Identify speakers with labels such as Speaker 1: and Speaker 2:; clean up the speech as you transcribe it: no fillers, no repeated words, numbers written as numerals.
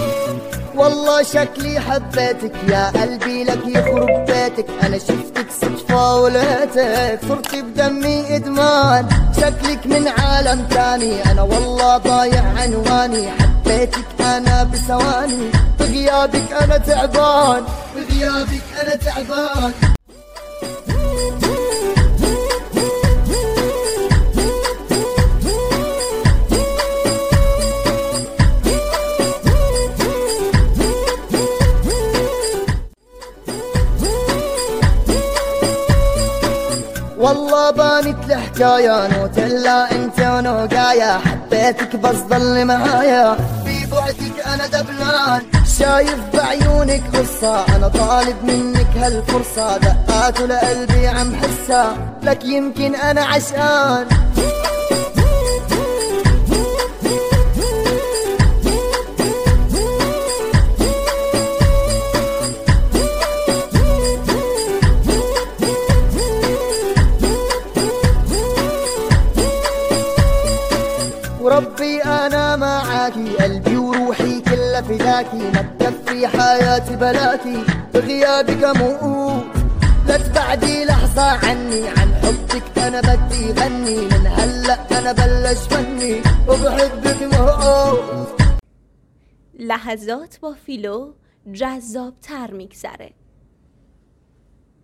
Speaker 1: والله شكلي حبيتك يا قلبي لك يخرب بيتك، انا شفتك صدفة ولقيتك صرتي بدمي ادمان، شكلك من عالم تاني انا والله ضايع عنواني، حبيتك انا بثواني بغيابك انا تعبان، بغيابك انا تعبان. والله بانت الحكاية نوتيلا انت ونوقايا، حبيتك بس ضل معايا في بعدك انا دبلان، شايف بعيونك قصة انا طالب منك هالفرصة، دقات لقلبي عم حسها لك يمكن انا عشقان. وربي انا معاكي قلبي وروحي كلها فداكي، ما تكفي حياتي بلاكي بغيابك اموت، لا تبعدي لحظة عني عن حبك انا بدي غني، من هلا انا بلش فني وبحبك موت.
Speaker 2: لحظات با فیلو جذاب‌تر میگذره.